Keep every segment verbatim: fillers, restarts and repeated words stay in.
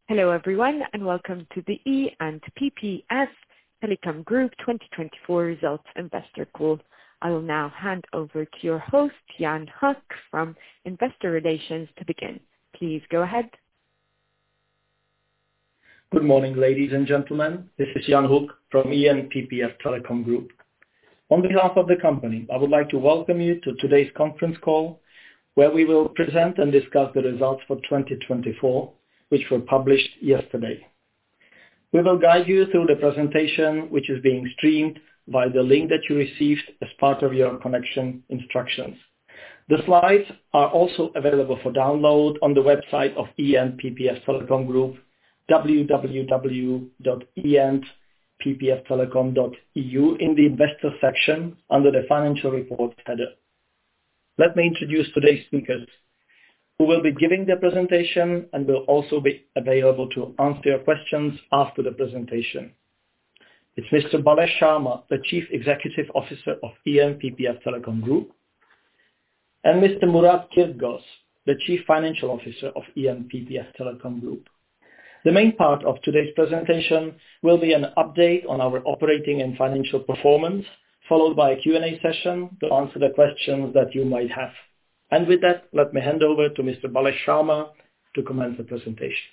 Hello everyone and welcome to the E and P P F Telecom Group twenty twenty-four Results Investor Call. I will now hand over to your host, Jan Huck from Investor Relations to begin. Please go ahead. Good morning, ladies and gentlemen. This is Jan Hoek from E and P P F Telecom Group. On behalf of the company, I would like to welcome you to today's conference call, where we will present and discuss the results for twenty twenty-four, which were published yesterday. We will guide you through the presentation, which is being streamed via the link that you received as part of your connection instructions. The slides are also available for download on the website of E and P P F Telecom Group, w w w dot e and p p f telecom dot e u, in the Investor section under the Financial Reports header. Let me introduce today's speakers, who will be giving the presentation and will also be available to answer your questions after the presentation. It's Mister Balesh Sharma, the Chief Executive Officer of E and P P F Telecom Group, and Mister Murat Kirtgos, the Chief Financial Officer of E and P P F Telecom Group. The main part of today's presentation will be an update on our operating and financial performance, followed by a Q and A session to answer the questions that you might have. And with that, let me hand over to Mister Balesh Sharma to commence the presentation.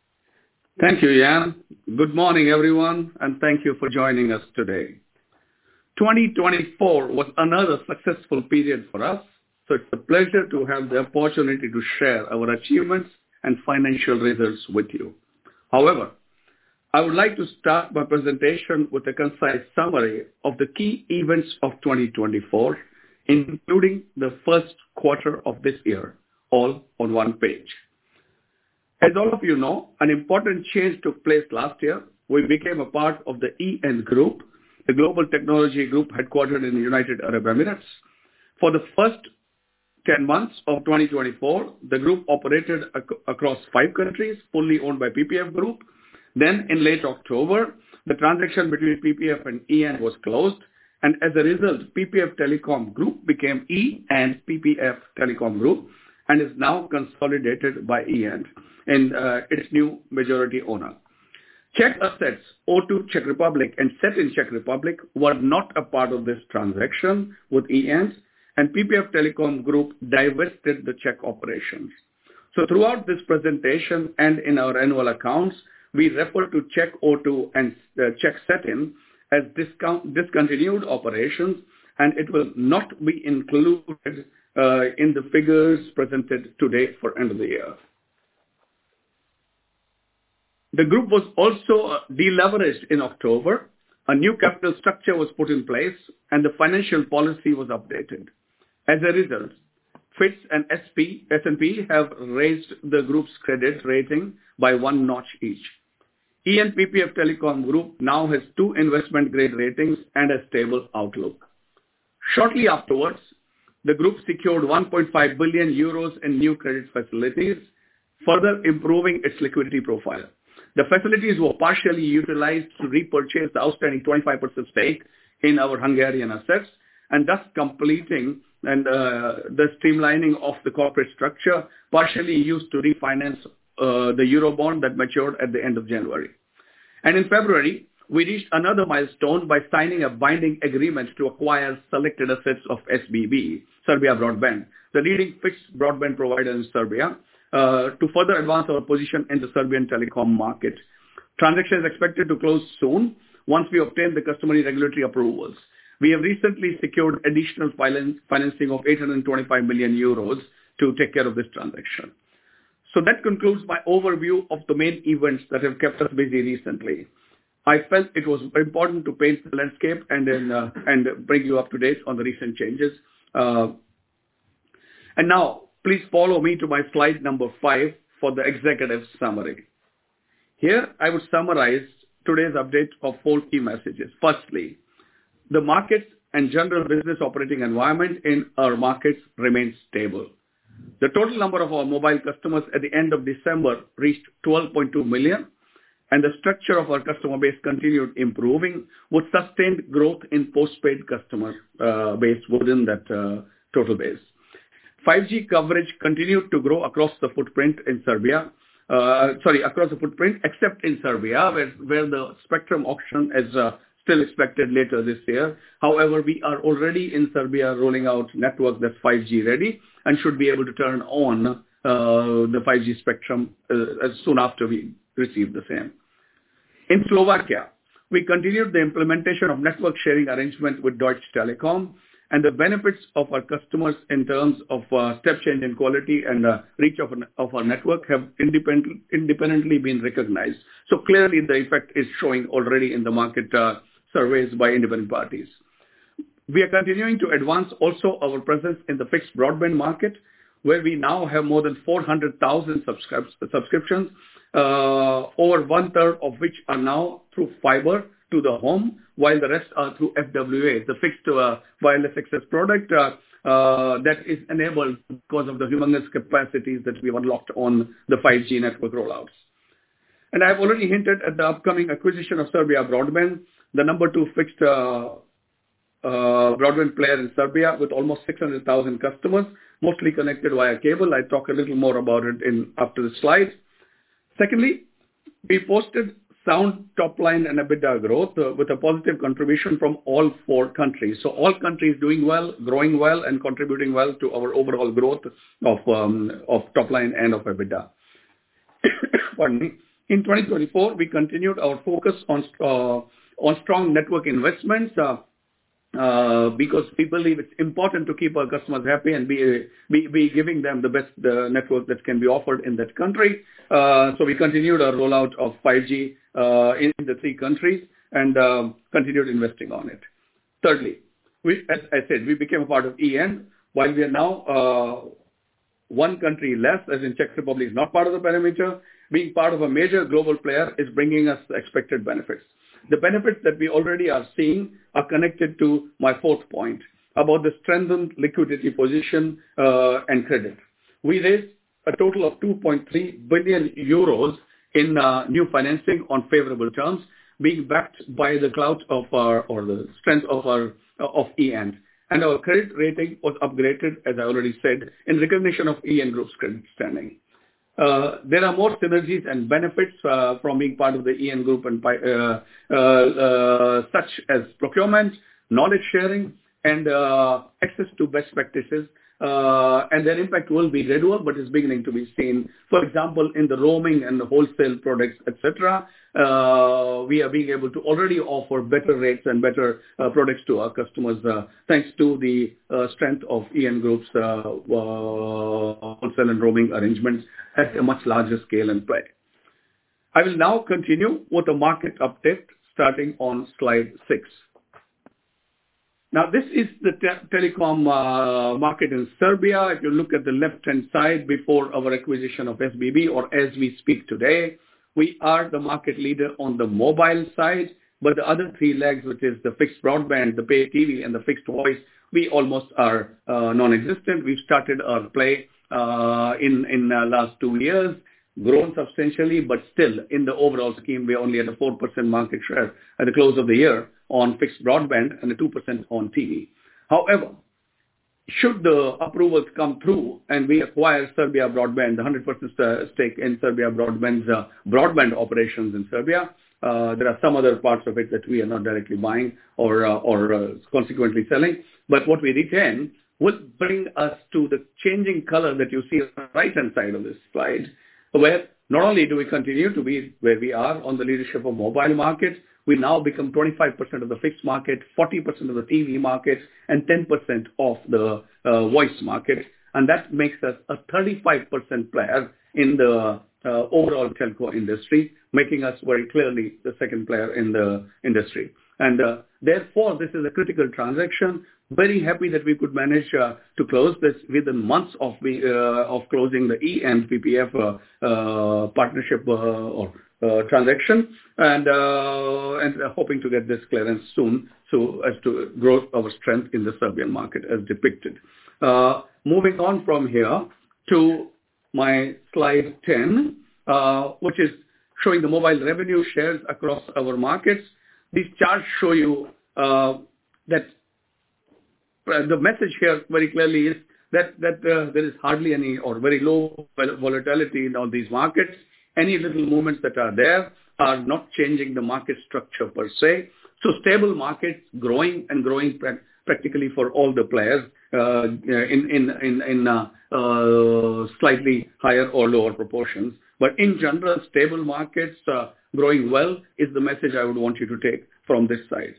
Thank you, Jan. Good morning, everyone, and thank you for joining us today. twenty twenty-four was another successful period for us, so it's a pleasure to have the opportunity to share our achievements and financial results with you. However, I would like to start my presentation with a concise summary of the key events of twenty twenty-four, including the first quarter of this year, all on one page. As all of you know, an important change took place last year. We became a part of the E N Group, the global technology group headquartered in the United Arab Emirates. For the first ten months of twenty twenty-four, the group operated ac- across five countries, fully owned by P P F Group. Then in late October, the transaction between P P F and E N was closed, and as a result, P P F Telecom Group became E and P P F Telecom Group and is now consolidated by E N in uh, its new majority owner. Czech assets, O two Czech Republic and Set in Czech Republic, were not a part of this transaction with E N, and P P F Telecom Group divested the Czech operations. So throughout this presentation and in our annual accounts, we refer to Czech O two and uh, Czech Set-in as discount, discontinued operations, and it will not be included uh, in the figures presented today for end of the year. The group was also deleveraged in October. A new capital structure was put in place, and the financial policy was updated. As a result, Fitch and S and P have raised the group's credit rating by one notch each. E and P P F Telecom Group now has two investment-grade ratings and a stable outlook. Shortly afterwards, the group secured one point five billion euros in new credit facilities, further improving its liquidity profile. The facilities were partially utilized to repurchase the outstanding twenty-five percent stake in our Hungarian assets, and thus completing and uh, the streamlining of the corporate structure, partially used to refinance uh, the Eurobond that matured at the end of January. And in February, we reached another milestone by signing a binding agreement to acquire selected assets of S B B, Serbia Broadband, the leading fixed broadband provider in Serbia, uh, to further advance our position in the Serbian telecom market. Transaction is expected to close soon once we obtain the customary regulatory approvals. We have recently secured additional financing of eight hundred twenty-five million euros to take care of this transaction. So that concludes my overview of the main events that have kept us busy recently. I felt it was important to paint the landscape and then uh, and bring you up to date on the recent changes. Uh, and now, please follow me to my slide number five for the executive summary. Here, I would summarize today's update of four key messages. Firstly, the markets and general business operating environment in our markets remains stable. The total number of our mobile customers at the end of December reached twelve point two million, and the structure of our customer base continued improving with sustained growth in postpaid customer uh, base within that uh, total base. five G coverage continued to grow across the footprint in Serbia, uh, sorry, across the footprint, except in Serbia, where, where the spectrum auction is uh, still expected later this year. However, we are already in Serbia rolling out network that's five G ready and should be able to turn on uh, the five G spectrum uh, as soon after we receive the same. In Slovakia, we continued the implementation of network sharing arrangement with Deutsche Telekom, and the benefits of our customers in terms of uh, step change in quality and uh, reach of, of our network have independent, independently been recognized. So clearly the effect is showing already in the market uh, surveys by independent parties. We are continuing to advance also our presence in the fixed broadband market, where we now have more than four hundred thousand subscrib- subscriptions, uh, over one third of which are now through fiber to the home, while the rest are through F W A, the fixed uh, wireless access product uh, uh, that is enabled because of the humongous capacities that we have unlocked on the five G network rollouts. And I've already hinted at the upcoming acquisition of Serbia Broadband, the number two fixed uh, uh, broadband player in Serbia with almost six hundred thousand customers, mostly connected via cable. I talk a little more about it in after the slide. Secondly, we posted sound top line and EBITDA growth uh, with a positive contribution from all four countries. So all countries doing well, growing well, and contributing well to our overall growth of um, of top line and of EBITDA. Pardon me. In twenty twenty-four, we continued our focus on uh, on strong network investments uh, uh, because we believe it's important to keep our customers happy and be be, be giving them the best uh, network that can be offered in that country. Uh, so we continued our rollout of five G uh, in the three countries and um, continued investing on it. Thirdly, we, as I said, we became a part of E N, while we are now uh, one country less, as in Czech Republic is not part of the perimeter. Being part of a major global player is bringing us the expected benefits. The benefits that we already are seeing are connected to my fourth point about the strengthened liquidity position uh, and credit. We raised a total of two point three billion euros in uh, new financing on favorable terms, being backed by the clout of our, or the strength of our, uh, of E N. And our credit rating was upgraded, as I already said, in recognition of E N Group's credit standing. Uh, there are more synergies and benefits uh, from being part of the E N Group, and uh, uh, uh, such as procurement, knowledge sharing, and uh, access to best practices. Uh, and their impact will be gradual, but is beginning to be seen. For example, in the roaming and the wholesale products, et cetera, uh, we are being able to already offer better rates and better uh, products to our customers, uh, thanks to the uh, strength of E N Group's uh, uh, wholesale and roaming arrangements at a much larger scale and play. I will now continue with a market update starting on slide six. Now, this is the te- telecom uh, market in Serbia. If you look at the left-hand side before our acquisition of S B B, or as we speak today, we are the market leader on the mobile side, but the other three legs, which is the fixed broadband, the pay T V, and the fixed voice, we almost are uh, non-existent. We've started our play uh, in in uh, last two years, grown substantially, but still in the overall scheme, we're only at a four percent market share at the close of the year on fixed broadband and a two percent on T V. However, should the approvals come through and we acquire Serbia Broadband, the one hundred percent stake in Serbia Broadband's uh, broadband operations in Serbia, uh, there are some other parts of it that we are not directly buying or, uh, or uh, consequently selling. But what we retain will bring us to the changing color that you see on the right-hand side of this slide, where not only do we continue to be where we are on the leadership of mobile market, we now become twenty-five percent of the fixed market, forty percent of the T V market, and ten percent of the uh, voice market. And that makes us a thirty-five percent player in the uh, overall telco industry, making us very clearly the second player in the industry. And uh, therefore, this is a critical transaction. Very happy that we could manage uh, to close this within months of the, uh, of closing the E N P P F uh, uh, partnership uh, or uh, transaction, and uh, and uh, hoping to get this clearance soon, so as to grow our strength in the Serbian market as depicted. Uh, moving on from here to my slide ten, uh, which is showing the mobile revenue shares across our markets. These charts show you uh, that the message here very clearly is that that uh, there is hardly any or very low volatility in all these markets. any little movements that are there are not changing the market structure per se. So stable markets, growing and growing pra- practically for all the players uh, in in in, in uh, uh, slightly higher or lower proportions. But in general, stable markets uh, growing well is the message I would want you to take from this side.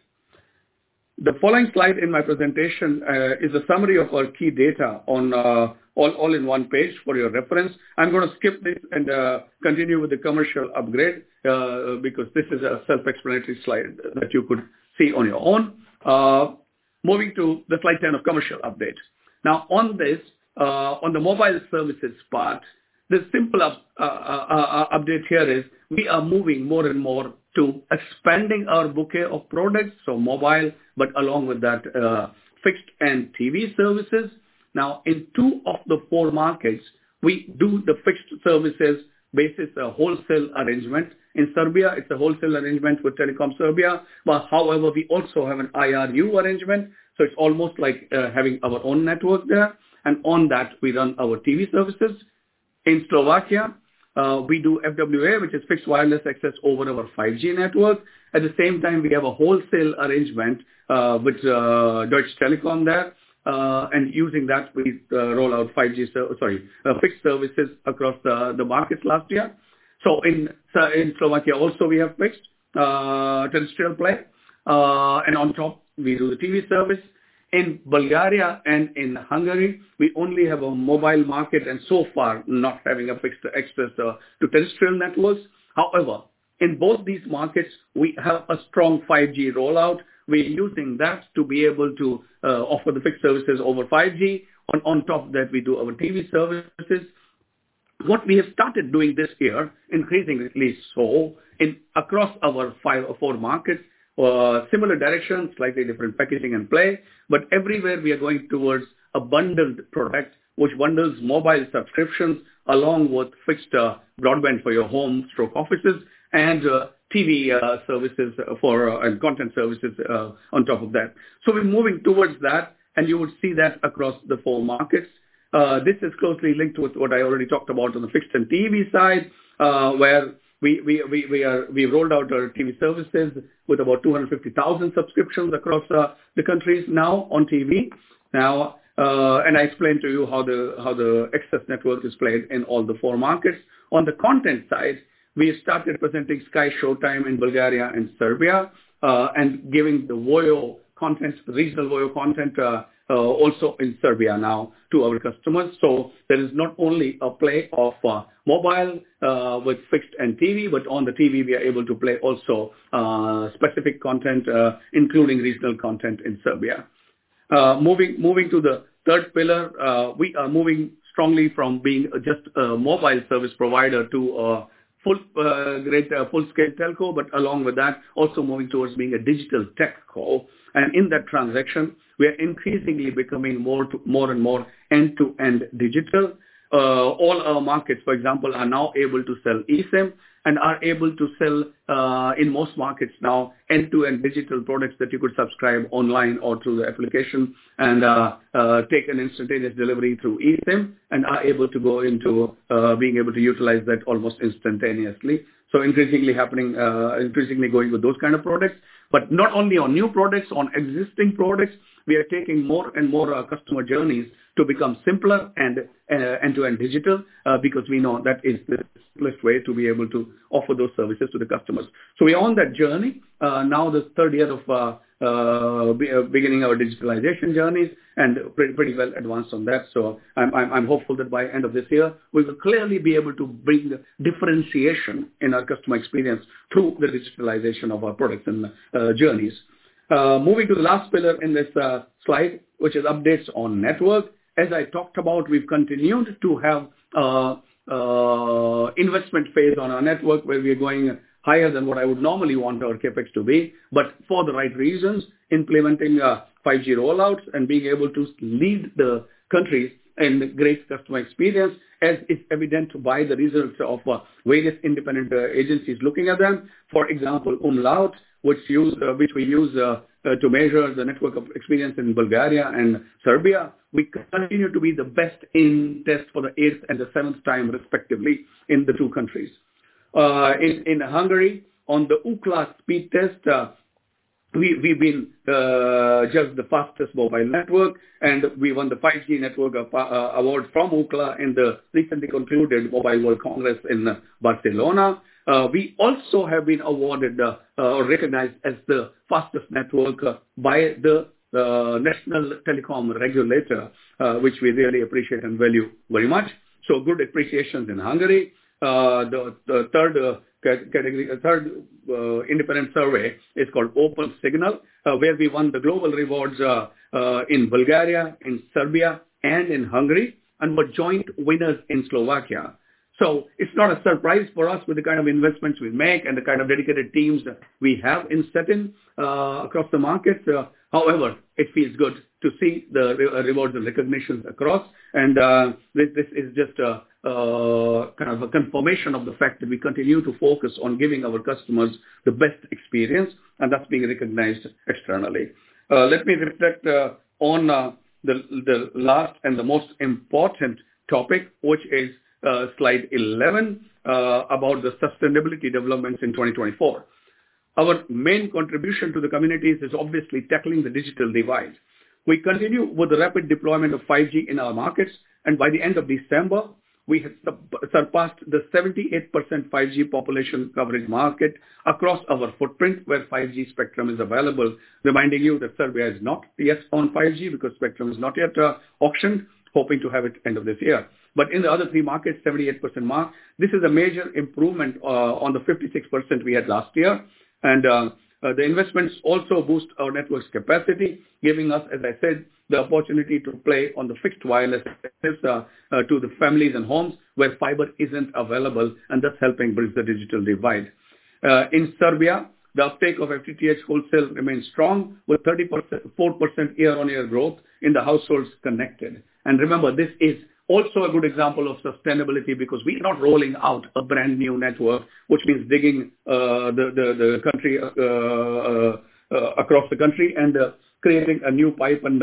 The following slide in my presentation uh, is a summary of our key data on uh, all, all in one page for your reference. I'm going to skip this and uh, continue with the commercial upgrade uh, because this is a self-explanatory slide that you could see on your own. Uh, moving to the slide ten of commercial update. Now on this, uh, on the mobile services part, the simple up, uh, uh, uh, update here is we are moving more and more to expanding our bouquet of products, so mobile, but along with that, uh, fixed and T V services. Now, in two of the four markets, we do the fixed services basis a wholesale arrangement. In Serbia, it's a wholesale arrangement with Telekom Serbia, but however, we also have an I R U arrangement, so it's almost like uh, having our own network there, and on that, we run our T V services. In Slovakia, uh, we do F W A, which is fixed wireless access over our five G network. At the same time, we have a wholesale arrangement uh, with uh, Deutsche Telekom there. Uh, and using that, we uh, roll out five G, ser- sorry, uh, fixed services across the, the markets last year. So in, uh, in Slovakia also we have fixed uh, terrestrial play. Uh, and on top, we do the T V service. In Bulgaria and in Hungary, we only have a mobile market and so far not having a fixed access uh, to terrestrial networks. However, in both these markets, we have a strong five G rollout. We're using that to be able to uh, offer the fixed services over five G. On, on top of that, we do our T V services. What we have started doing this year, increasingly so, in across our five or four markets, Uh, similar direction, slightly different packaging and play, but everywhere we are going towards a bundled product which bundles mobile subscriptions along with fixed uh, broadband for your home stroke offices and uh, T V uh, services for uh, and content services uh, on top of that. So we're moving towards that, and you would see that across the four markets. Uh, this is closely linked with what I already talked about on the fixed and T V side, uh, where We we we we are we rolled out our T V services with about two hundred fifty thousand subscriptions across uh, the countries now on T V. Now, uh, and I explained to you how the how the access network is played in all the four markets. On the content side, we started presenting Sky Showtime in Bulgaria and Serbia, uh, and giving the Voyo content, regional Voyo content. Uh, Uh, also in Serbia now to our customers. So there is not only a play of uh, mobile uh, with fixed and T V, but on the T V we are able to play also uh, specific content, uh, including regional content in Serbia. Uh, moving moving to the third pillar, uh, we are moving strongly from being just a mobile service provider to a full uh, great uh, full-scale telco, but along with that, also moving towards being a digital tech co. And in that transaction, we are increasingly becoming more to, more and more end-to-end digital. Uh, all our markets, for example, are now able to sell eSIM and are able to sell uh, in most markets now end-to-end digital products that you could subscribe online or through the application and uh, uh, take an instantaneous delivery through eSIM and are able to go into uh, being able to utilize that almost instantaneously. So increasingly happening, uh, increasingly going with those kind of products. But not only on new products, on existing products, we are taking more and more uh, customer journeys to become simpler and uh, end-to-end digital uh, because we know that is the simplest way to be able to offer those services to the customers. So we are on that journey. Uh, now the third year of uh, uh, be, uh, beginning our digitalization journeys and pretty, pretty well advanced on that. So I'm, I'm, I'm hopeful that by end of this year, we will clearly be able to bring differentiation in our customer experience through the digitalization of our products and uh, journeys. Uh, moving to the last pillar in this uh, slide, which is updates on network. As I talked about, we've continued to have uh, uh, investment phase on our network where we are going higher than what I would normally want our capex to be, but for the right reasons, implementing uh, five G rollouts and being able to lead the countries in great customer experience, as is evident by the results of uh, various independent uh, agencies looking at them. For example, Umlaut, which use uh, which we use uh, uh, to measure the network of experience in Bulgaria and Serbia. We continue to be the best in test for the eighth and the seventh time, respectively, in the two countries. Uh, in, in Hungary, on the Ookla speed test, uh, we, we've been uh, just the fastest mobile network, and we won the five G network uh, award from Ookla in the recently concluded Mobile World Congress in uh, Barcelona. Uh, we also have been awarded uh, or recognized as the fastest network uh, by the uh, National Telecom Regulator, uh, which we really appreciate and value very much. So good appreciations in Hungary. Uh, the, the third uh, category, uh, third uh, independent survey is called Open Signal, uh, where we won the global rewards uh, uh, in Bulgaria, in Serbia, and in Hungary, and were joint winners in Slovakia. So it's not a surprise for us with the kind of investments we make and the kind of dedicated teams that we have in setting uh, across the market. Uh, however, it feels good to see the re- rewards and recognitions across. And uh, this, this is just a, uh, kind of a confirmation of the fact that we continue to focus on giving our customers the best experience, and that's being recognized externally. Uh, let me reflect uh, on uh, the, the last and the most important topic, which is Uh, slide eleven, uh, about the sustainability developments in twenty twenty-four. Our main contribution to the communities is obviously tackling the digital divide. We continue with the rapid deployment of five G in our markets, and by the end of December, we have surpassed the seventy-eight percent five G population coverage market across our footprint where five G spectrum is available, reminding you that Serbia is not yet on five G because spectrum is not yet uh, auctioned, hoping to have it end of this year. But in the other three markets, seventy-eight percent mark. This is a major improvement uh, on the fifty-six percent we had last year. And uh, uh, the investments also boost our network's capacity, giving us, as I said, the opportunity to play on the fixed wireless access uh, uh, to the families and homes where fiber isn't available, and thus helping bridge the digital divide. Uh, in Serbia, the uptake of F T T H wholesale remains strong with thirty-four percent year-on-year growth in the households connected. And remember, this is also a good example of sustainability because we are not rolling out a brand new network, which means digging uh, the, the, the country uh, uh, uh, across the country and uh, creating a new pipe and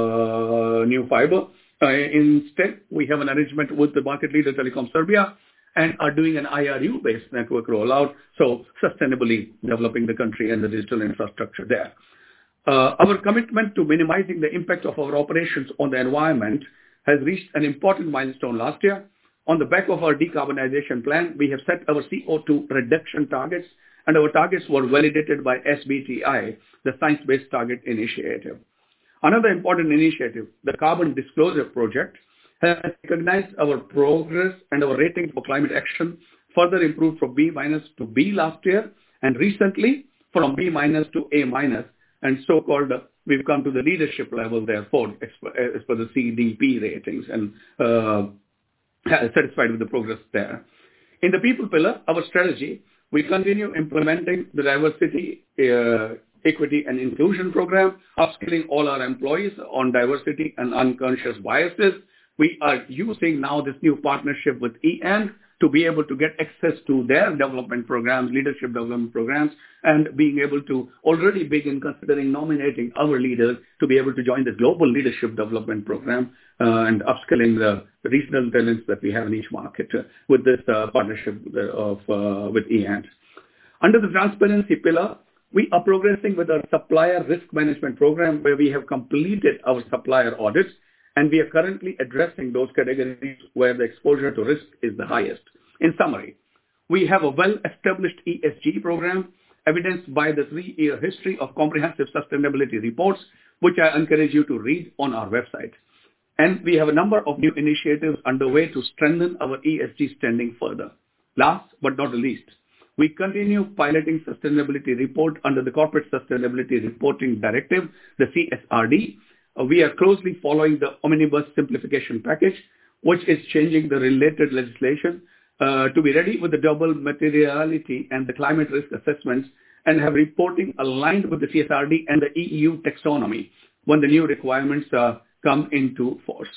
uh, new fiber. Uh, instead, we have an arrangement with the market leader Telecom Serbia and are doing an I R U-based network rollout, so sustainably developing the country and the digital infrastructure there. Uh, our commitment to minimizing the impact of our operations on the environment has reached an important milestone last year. On the back of our decarbonization plan, we have set our C O two reduction targets, and our targets were validated by S B T I, the Science Based Target Initiative. Another important initiative, the Carbon Disclosure Project, has recognized our progress, and our rating for climate action further improved from B minus to B last year, and recently from B minus to A minus, and so-called uh, we've come to the leadership level, therefore, as per, as per the C D P ratings, and uh, satisfied with the progress there. In the people pillar, our strategy, we continue implementing the diversity, uh, equity, and inclusion program, upskilling all our employees on diversity and unconscious biases. We are using now this new partnership with E N to be able to get access to their development programs, leadership development programs, and being able to already begin considering nominating our leaders to be able to join the global leadership development program uh, and upskilling the regional talents that we have in each market uh, with this uh, partnership of uh, with E N. Under the transparency pillar, we are progressing with our supplier risk management program where we have completed our supplier audits, and we are currently addressing those categories where the exposure to risk is the highest. In summary, we have a well-established E S G program evidenced by the three-year history of comprehensive sustainability reports, which I encourage you to read on our website. And we have a number of new initiatives underway to strengthen our E S G standing further. Last but not the least, we continue piloting sustainability report under the Corporate Sustainability Reporting Directive, the C S R D. Uh, we are closely following the Omnibus Simplification Package, which is changing the related legislation uh, to be ready with the double materiality and the climate risk assessments and have reporting aligned with the C S R D and the E U taxonomy when the new requirements uh, come into force.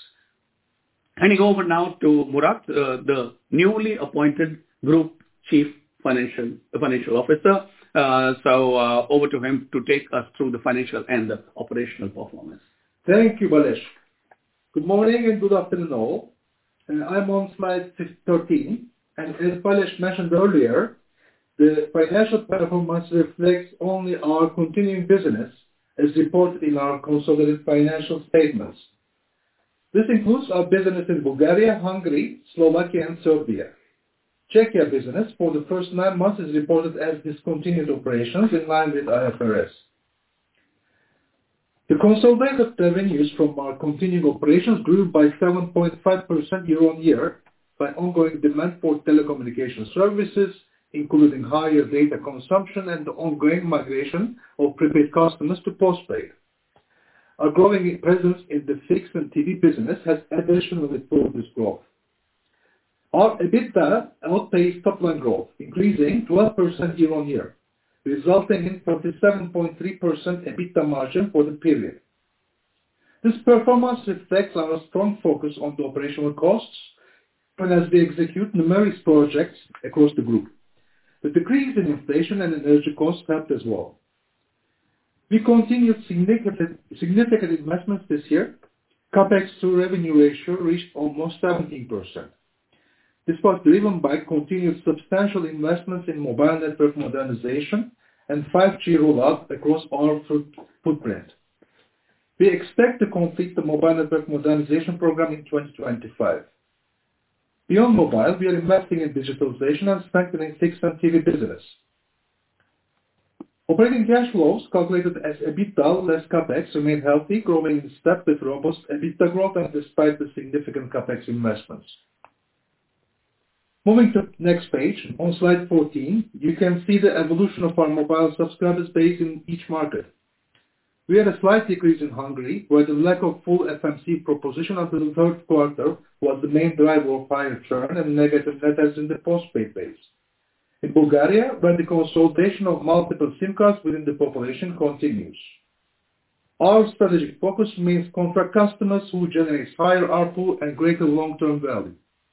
Handing over now to Murat, uh, the newly appointed Group Chief Financial, Financial Officer. Uh, so uh, over to him to take us through the financial and the operational performance. Thank you, Balesh. Good morning and good afternoon all. Uh, I'm on slide thirteen. And as Balázs mentioned earlier, the financial performance reflects only our continuing business as reported in our consolidated financial statements. This includes our business in Bulgaria, Hungary, Slovakia, and Serbia. Czechia business for the first nine months is reported as discontinued operations in line with I F R S. The consolidated revenues from our continuing operations grew by seven point five percent year-on-year by ongoing demand for telecommunication services, including higher data consumption and the ongoing migration of prepaid customers to postpaid. Our growing presence in the fixed and T V business has additionally fueled this growth. Our EBITDA outpaced top-line growth, increasing twelve percent year-on-year, resulting in thirty-seven point three percent EBITDA margin for the period. This performance reflects our strong focus on the operational costs, and as we execute numerous projects across the group. The decrease in inflation and energy costs helped as well. We continued significant, significant investments this year. CapEx to revenue ratio reached almost seventeen percent. This was driven by continued substantial investments in mobile network modernization and five G rollout across our footprint. We expect to complete the mobile network modernization program in twenty twenty-five. Beyond mobile, we are investing in digitalization and strengthening fixed and T V business. Operating cash flows, calculated as EBITDA less CapEx, remain healthy, growing in step with robust EBITDA growth and despite the significant CapEx investments. Moving to next page, on slide fourteen, you can see the evolution of our mobile subscribers base in each market. We had a slight decrease in Hungary, where the lack of full F M C proposition until the third quarter was the main driver of higher churn and negative net adds in the postpaid base. In Bulgaria, where the consolidation of multiple SIM cards within the population continues. Our strategic focus remains contract customers who generate higher A R P U and greater long-term value.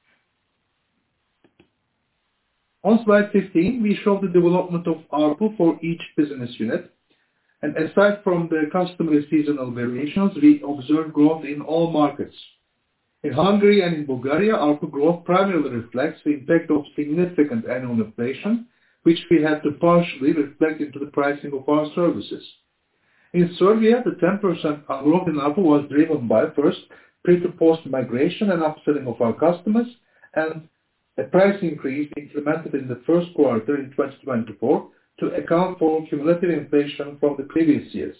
On slide fifteen, we show the development of A R P U for each business unit. And aside from the customary seasonal variations, we observe growth in all markets. In Hungary and in Bulgaria, A R P U growth primarily reflects the impact of significant annual inflation, which we had to partially reflect into the pricing of our services. In Serbia, the ten percent growth in A R P U was driven by, first, pre-to-post migration and upselling of our customers, and a price increase implemented in the first quarter in twenty twenty-four to account for cumulative inflation from the previous years.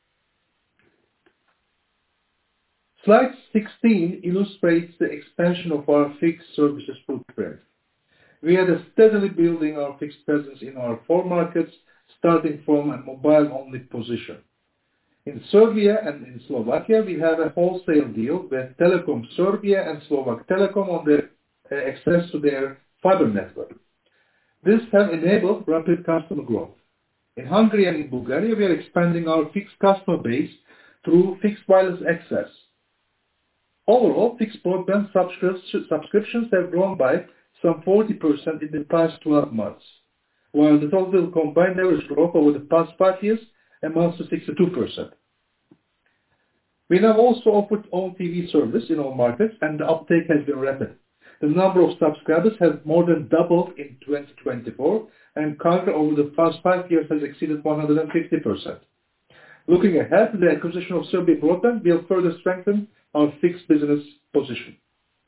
Slide sixteen illustrates the expansion of our fixed services footprint. We are steadily building our fixed presence in our four markets, starting from a mobile-only position. In Serbia and in Slovakia, we have a wholesale deal with Telekom Serbia and Slovak Telekom on the uh, access to their fiber network. This has enabled rapid customer growth. In Hungary and in Bulgaria, we are expanding our fixed customer base through fixed wireless access. Overall, fixed broadband subscriptions have grown by some forty percent in the past twelve months, while the total combined average growth over the past five years amounts to sixty-two percent. We now also offer own T V service in all markets, and the uptake has been rapid. The number of subscribers has more than doubled in twenty twenty-four, and CAGR over the past five years has exceeded one hundred fifty percent. Looking ahead, the acquisition of Serbia Broadband will further strengthen our fixed business position.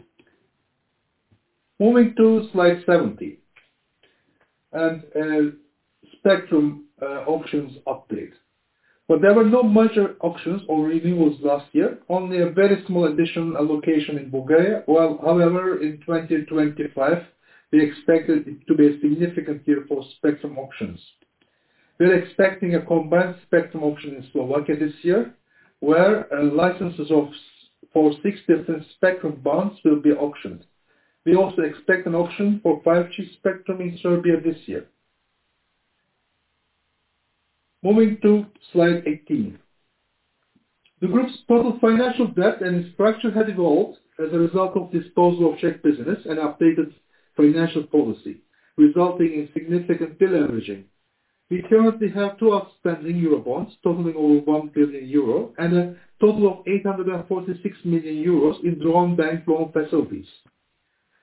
Moving to slide seventy, and uh, spectrum uh, auctions update. But there were no major auctions or renewals last year, only a very small additional allocation in Bulgaria, while, however, in twenty twenty-five, we expected it to be a significant year for spectrum auctions. We are expecting a combined spectrum auction in Slovakia this year, where uh, licenses of for six different spectrum bands will be auctioned. We also expect an auction for five G spectrum in Serbia this year. Moving to slide eighteen. The group's total financial debt and its structure had evolved as a result of disposal of Czech business and updated financial policy, resulting in significant deleveraging. We currently have two outstanding Eurobonds totaling over one billion euro and a total of eight hundred forty-six million euros in drawn bank loan facilities.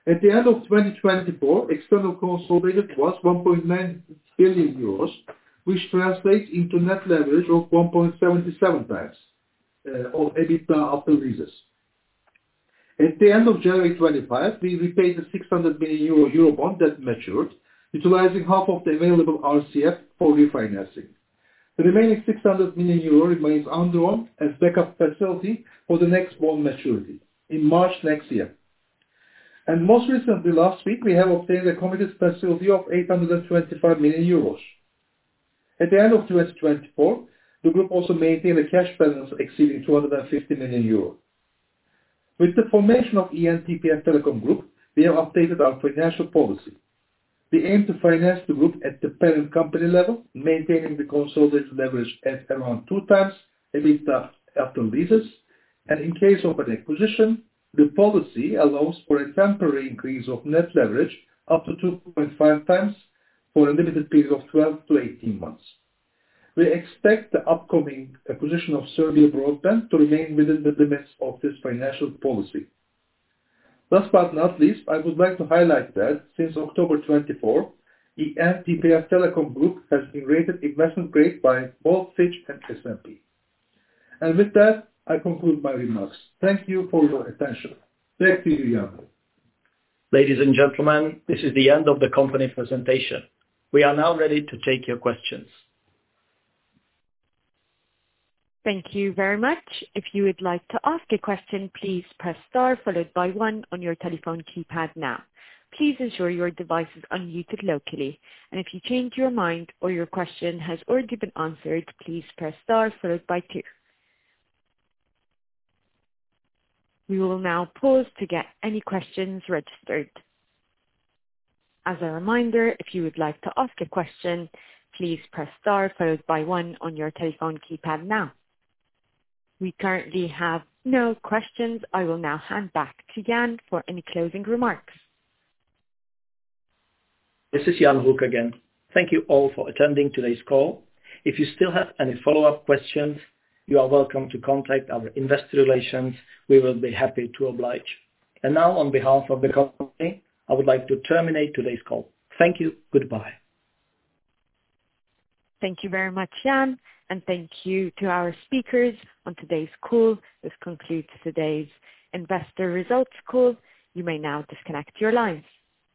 At the end of twenty twenty-four, external consolidated was one point nine billion euros, which translates into net leverage of one point seven seven times uh, of EBITDA after leases. At the end of January twenty-five, we repaid the six hundred million euro Eurobond that matured, utilizing half of the available R C F for refinancing. The remaining six hundred million euro remains undrawn as backup facility for the next bond maturity in March next year. And most recently, last week, we have obtained a committed facility of eight hundred twenty-five million euros. At the end of twenty twenty-four, the group also maintained a cash balance exceeding two hundred fifty million euros. With the formation of E N P P F Telecom Group, we have updated our financial policy. We aim to finance the group at the parent company level, maintaining the consolidated leverage at around two times EBITDA after leases, and in case of an acquisition, the policy allows for a temporary increase of net leverage up to two point five times for a limited period of twelve to eighteen months. We expect the upcoming acquisition of Serbia Broadband to remain within the limits of this financial policy. Last but not least, I would like to highlight that since October twenty-fourth, E N P P F Telecom Group has been rated investment grade by both Fitch and S and P. And with that, I conclude my remarks. Thank you for your attention. Back to you, Jan. Ladies and gentlemen, this is the end of the company presentation. We are now ready to take your questions. Thank you very much. If you would like to ask a question, please press star followed by one on your telephone keypad now. Please ensure your device is unmuted locally. And if you change your mind or your question has already been answered, please press star followed by two. We will now pause to get any questions registered. As a reminder, if you would like to ask a question, please press star followed by one on your telephone keypad now. We currently have no questions. I will now hand back to Jan for any closing remarks. This is Jan Hoek again. Thank you all for attending today's call. If you still have any follow-up questions, you are welcome to contact our investor relations. We will be happy to oblige. And now, on behalf of the company, I would like to terminate today's call. Thank you. Goodbye. Thank you very much, Jan, and thank you to our speakers on today's call. This concludes today's investor results call. You may now disconnect your lines.